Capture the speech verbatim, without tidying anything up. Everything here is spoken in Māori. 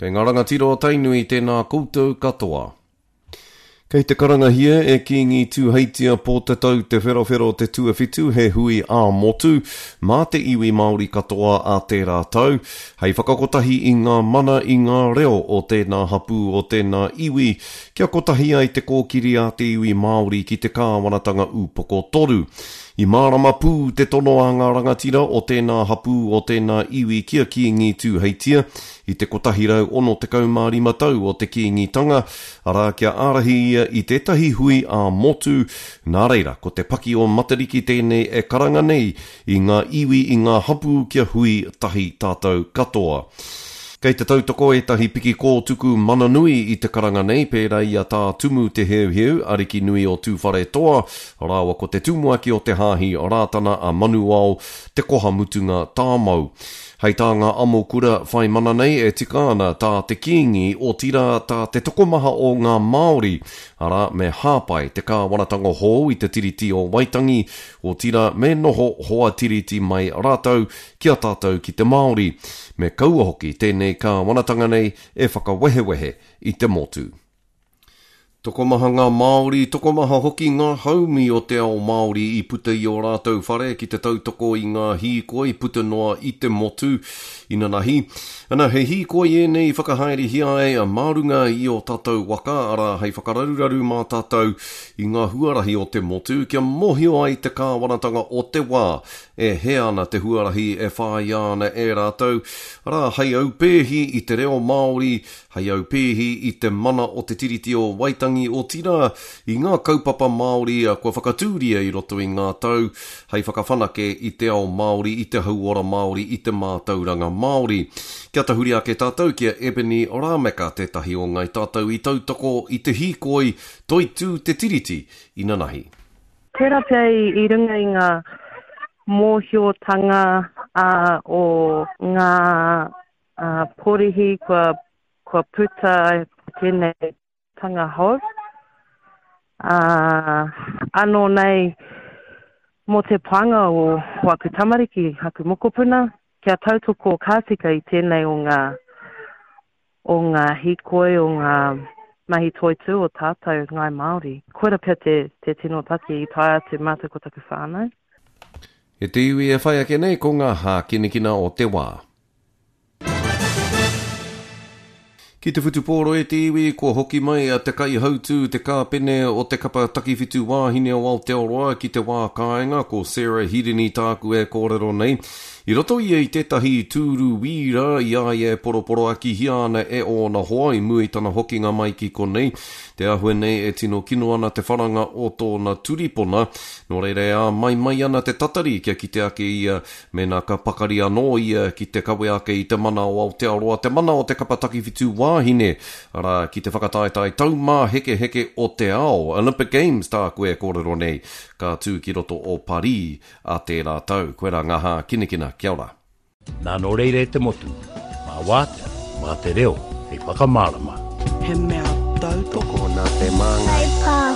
Kei ngā rangatiro tainui tēnā koutou katoa. Kei te karangahia e kingi tūheitia pō te tau te wherowhero te tuawhitu he hui a motu, mā te iwi Māori katoa a tērā tau. Hei whakakotahi i ngā mana i ngā reo o tēnā hapu o tēnā iwi, kia kotahia i te kōkiri a te iwi Māori ki te kāwanatanga upoko toru. I mārama pū te tono a ngā rangatira o tēnā hapu o tēnā iwi kia kiingi tūheitia, i te kotahi rau ono te kaumārima tau o te kiingitanga, ara kia ārahi ia i tētahi hui a motu, nā reira, ko te paki o Matariki tēnei e karanga nei i ngā iwi i ngā hapu kia hui tahi tātou katoa. Kei te tautoko e tahi piki kōtuku mana nui i te karanga nei, pērā ia tā tumu te heu heu, ariki nui o tūwhare toa, rāwa ko te tumuaki o te hāhi o rātana a manu au te koha mutunga tāmau. Hei tā ngā amo kura whai mana nei e tika ana tā te kiingi o tira tā te tokomaha o ngā Māori, ara me hāpai te kāwanatanga hou i te tiriti o Waitangi, o tira me noho hoa tiriti mai rātau kia tātou ki te Māori, me kaua hoki tēnei kāwanatanga nei e whakawehewehe i te motu. Tokomaha ngā Māori, tokomaha hoki ngā haumi o te ao Māori i puta i o rātou whare ki te tautoko i ngā hīkoi puta noa i te motu ina nahi. Ana he hīkoi e nei whakahaere hia e a mārunga i o tātou waka, ara hei whakararuraru mā tātou i ngā huarahi o te motu, kia mohio ai te kāwanatanga o te wā, e he ana te huarahi e whai ana e rātou, ara hei au pēhi i te reo Māori, hei au pēhi i te mana o te tiriti o Waitangi o tira i ngā kaupapa Māori a kua whakatūria i roto i ngā tau, hei whakawhanake i te ao Māori, i te hauora Māori, i te mātauranga Māori. Kia tahuri ake tātou kia Ebony Rameka tētahi o ngai tātou i tautoko i te hīkoi toi tū te tiriti i nanahi. Tērā pia i runga i ngā mōhiotanga uh, o ngā uh, porihi kua, kua puta tēnei tanga hou. Uh, ano nei mō te panga o Waku Tamariki, Haku Mokopuna, kia tautoko kātika i tēnei o ngā, o ngā hīkoi, o ngā mahi toitu o tātou ngai Māori. Koira pia te, te tino taki i taia te mātou taku whānau. E te iwi e whai ake nei ko ngā hā kinekina o te wā. Ki te whutupōro e te iwi, ko hoki mai a te kai hautu, te kāpene o te kapa takiwhitu wāhine o Aotearoa ki te wā kāinga, ko Sarah Hirini tāku e kōrero nei. I roto ia i tētahi tūru wīra, ia e poroporo aki hiana e o na hoa i mui tana hokinga mai ki konei. Te ahue nei e tino kino ana te wharanga o tōna turipona, no reire a mai mai ana te tatari kia ki te ake ia, mena ka pakari anō ia ki te kawe ake i te mana o Aotearoa, te mana o te kapataki whitu wāhine, ara ki te whakataetai taumā heke heke o te ao, Olympic Games tā koe kōrero nei, ka tū ki roto o Paris a tērā tau, koe rā ngaha kinekina. Kia ora. Nā no reire te motu, mā wātea, mā te reo, hei whakamārama. He mea tau toko nā te manga.